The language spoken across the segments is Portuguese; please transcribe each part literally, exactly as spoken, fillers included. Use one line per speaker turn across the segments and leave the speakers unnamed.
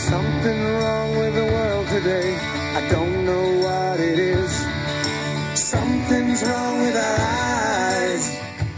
something wrong with the world today. I don't know what it is. Something's wrong with our eyes.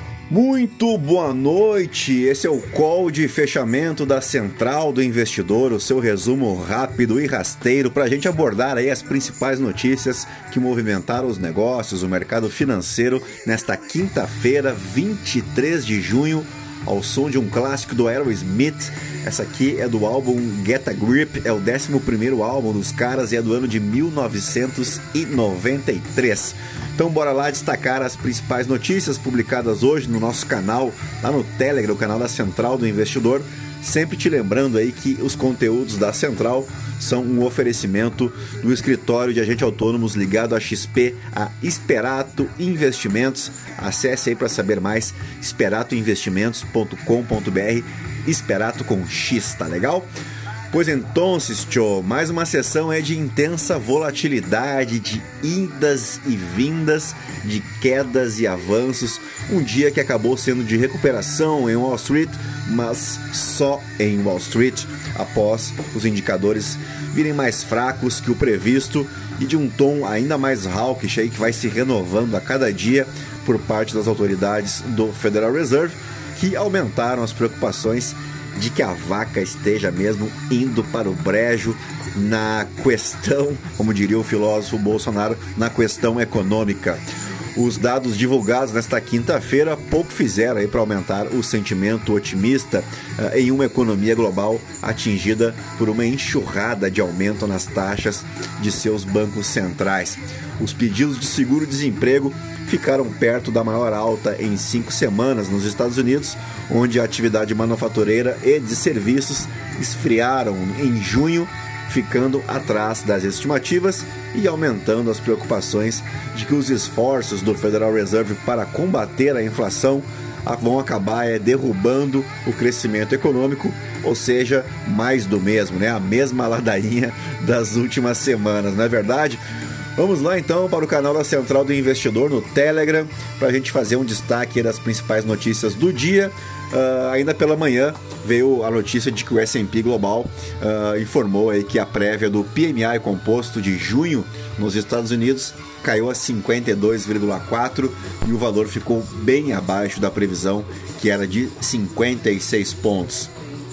Muito boa noite, esse é o call de fechamento da Central do Investidor, o seu resumo rápido e rasteiro para a gente abordar aí as principais notícias que movimentaram os negócios, o mercado financeiro nesta quinta-feira, vinte e três de junho, ao som de um clássico do Aerosmith. Essa aqui é do álbum Get a Grip, é o décimo primeiro álbum dos caras e é do ano de mil novecentos e noventa e três. Então bora lá destacar as principais notícias publicadas hoje no nosso canal, lá no Telegram, o canal da Central do Investidor. Sempre te lembrando aí que os conteúdos da Central são um oferecimento do escritório de agentes autônomos ligado à X P, a Esperato Investimentos. Acesse aí para saber mais, esperato investimentos ponto com ponto br, Esperato com X, tá legal? Pois então, tchô, mais uma sessão é de intensa volatilidade, de idas e vindas, de quedas e avanços. Um dia que acabou sendo de recuperação em Wall Street, mas só em Wall Street, após os indicadores virem mais fracos que o previsto e de um tom ainda mais hawkish aí que vai se renovando a cada dia por parte das autoridades do Federal Reserve, que aumentaram as preocupações de que a vaca esteja mesmo indo para o brejo na questão, como diria o filósofo Bolsonaro, na questão econômica. Os dados divulgados nesta quinta-feira pouco fizeram para aumentar o sentimento otimista uh, em uma economia global atingida por uma enxurrada de aumento nas taxas de seus bancos centrais. Os pedidos de seguro-desemprego ficaram perto da maior alta em cinco semanas nos Estados Unidos, onde a atividade manufatureira e de serviços esfriaram em junho, ficando atrás das estimativas e aumentando as preocupações de que os esforços do Federal Reserve para combater a inflação vão acabar é, derrubando o crescimento econômico, ou seja, mais do mesmo, né? A mesma ladainha das últimas semanas, não é verdade? Vamos lá então para o canal da Central do Investidor no Telegram para a gente fazer um destaque das principais notícias do dia. Uh, ainda pela manhã veio a notícia de que o S and P Global uh, informou aí que a prévia do P M I composto de junho nos Estados Unidos caiu a cinquenta e dois vírgula quatro e o valor ficou bem abaixo da previsão, que era de cinquenta e seis pontos.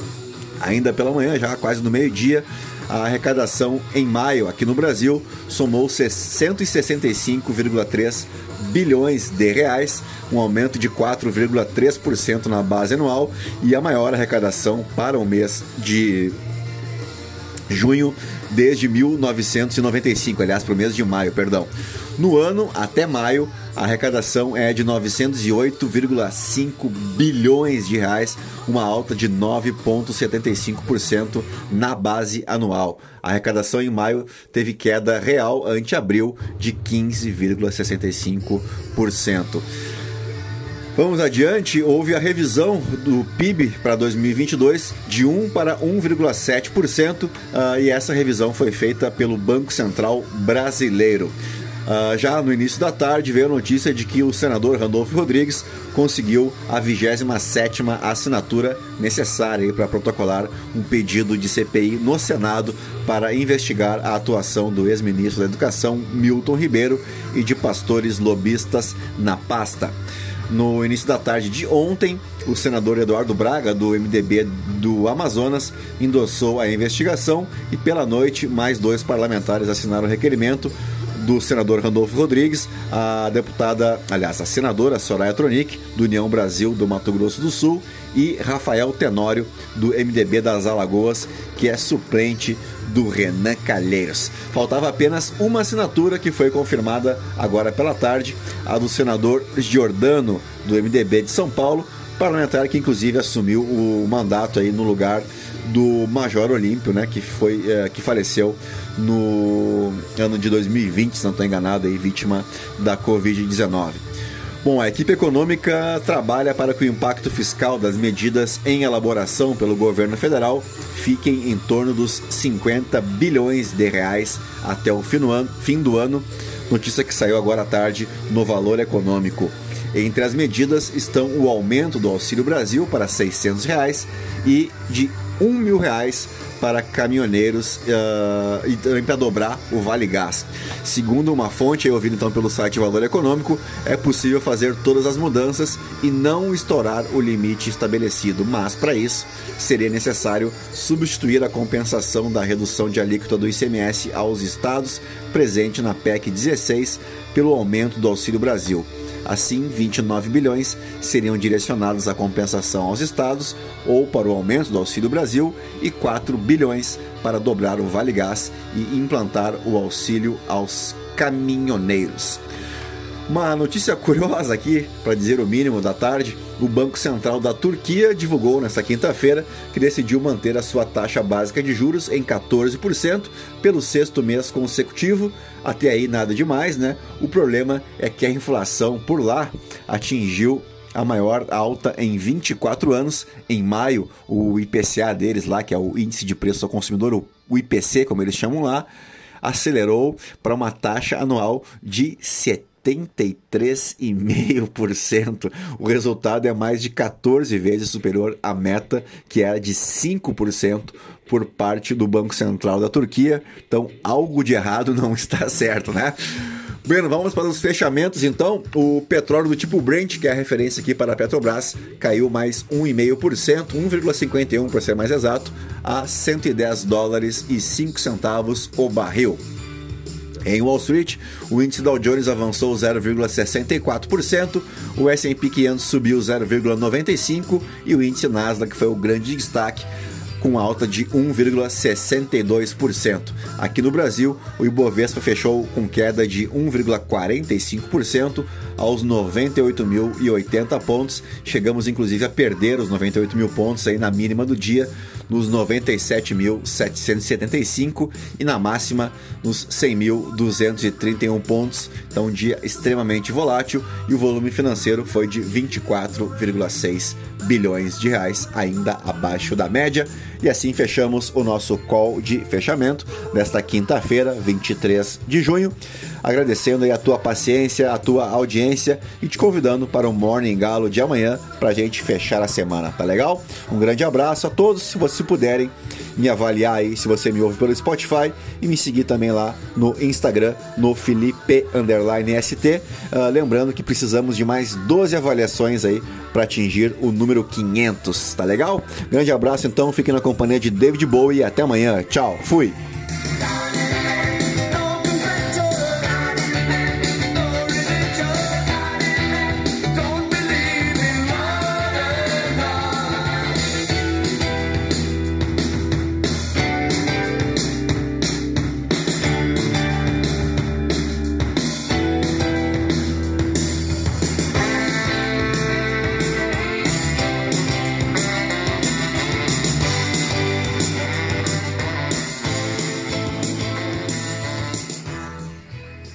Ainda pela manhã, já quase no meio-dia, a arrecadação em maio aqui no Brasil somou cento e sessenta e cinco vírgula três bilhões de reais, um aumento de quatro vírgula três por cento na base anual e a maior arrecadação para o mês de junho desde mil novecentos e noventa e cinco, aliás, para o mês de maio, perdão. No ano, até maio, a arrecadação é de novecentos e oito vírgula cinco bilhões de reais, uma alta de nove vírgula setenta e cinco por cento na base anual. A arrecadação em maio teve queda real ante abril de quinze vírgula sessenta e cinco por cento. Vamos adiante, houve a revisão do P I B para dois mil e vinte e dois de um para um vírgula sete por cento uh, e essa revisão foi feita pelo Banco Central Brasileiro. Uh, já no início da tarde veio a notícia de que o senador Randolfo Rodrigues conseguiu a vigésima sétima assinatura necessária para protocolar um pedido de C P I no Senado para investigar a atuação do ex-ministro da Educação, Milton Ribeiro, e de pastores lobistas na pasta. No início da tarde de ontem, o senador Eduardo Braga, do M D B do Amazonas, endossou a investigação e pela noite mais dois parlamentares assinaram o requerimento do senador Randolfo Rodrigues, a deputada, aliás, a senadora Soraya Tronic, do União Brasil do Mato Grosso do Sul, e Rafael Tenório, do M D B das Alagoas, que é suplente do Renan Calheiros. Faltava apenas uma assinatura que foi confirmada agora pela tarde, a do senador Giordano, do M D B de São Paulo, parlamentar que inclusive assumiu o mandato aí no lugar do Major Olímpio, né, que, foi, é, que faleceu no ano de dois mil e vinte, se não estou enganado, aí, vítima da covid dezenove. Bom, a equipe econômica trabalha para que o impacto fiscal das medidas em elaboração pelo governo federal fiquem em torno dos cinquenta bilhões de reais até o fim do ano, fim do ano, notícia que saiu agora à tarde no Valor Econômico. Entre as medidas estão o aumento do Auxílio Brasil para seiscentos reais e de um mil reais para caminhoneiros uh, e também para dobrar o Vale Gás. Segundo uma fonte ouvida então pelo site Valor Econômico, é possível fazer todas as mudanças e não estourar o limite estabelecido, mas para isso seria necessário substituir a compensação da redução de alíquota do I C M S aos estados presente na P E C dezesseis pelo aumento do Auxílio Brasil. Assim, vinte e nove bilhões seriam direcionados à compensação aos estados ou para o aumento do Auxílio Brasil e quatro bilhões para dobrar o Vale Gás e implantar o auxílio aos caminhoneiros. Uma notícia curiosa aqui, para dizer o mínimo, da tarde: o Banco Central da Turquia divulgou nesta quinta-feira que decidiu manter a sua taxa básica de juros em quatorze por cento pelo sexto mês consecutivo. Até aí nada demais, né? O problema é que a inflação por lá atingiu a maior alta em vinte e quatro anos. Em maio, o I P C A deles lá, que é o Índice de Preço ao Consumidor, o I P C, como eles chamam lá, acelerou para uma taxa anual de setenta e três vírgula cinco por cento. O resultado é mais de quatorze vezes superior à meta, que era de cinco por cento por parte do Banco Central da Turquia. Então, algo de errado não está certo, né? Bueno, vamos para os fechamentos então. O petróleo do tipo Brent, que é a referência aqui para a Petrobras, caiu mais um vírgula cinco por cento, um vírgula cinquenta e um para ser mais exato, a cento e dez dólares e cinco centavos o barril. Em Wall Street, o índice Dow Jones avançou zero vírgula sessenta e quatro por cento, o S e P quinhentos subiu zero vírgula noventa e cinco por cento e o índice Nasdaq, que foi o grande destaque, com alta de um vírgula sessenta e dois por cento. Aqui no Brasil, o Ibovespa fechou com queda de um vírgula quarenta e cinco por cento aos noventa e oito mil e oitenta pontos. Chegamos inclusive a perder os noventa e oito mil pontos aí na mínima do dia, nos noventa e sete mil setecentos e setenta e cinco e na máxima nos cem mil duzentos e trinta e um pontos. Então, um dia extremamente volátil, e o volume financeiro foi de vinte e quatro vírgula seis bilhões de reais, ainda abaixo da média. E assim fechamos o nosso call de fechamento desta quinta-feira, vinte e três de junho. Agradecendo aí a tua paciência, a tua audiência e te convidando para o Morning Galo de amanhã para a gente fechar a semana, tá legal? Um grande abraço a todos. Se vocês puderem me avaliar aí, se você me ouve pelo Spotify, e me seguir também lá no Instagram, no Felipe underline S T. Uh, lembrando que precisamos de mais doze avaliações aí para atingir o número quinhentos, tá legal? Grande abraço então, fiquem na companhia de David Bowie e até amanhã. Tchau, fui!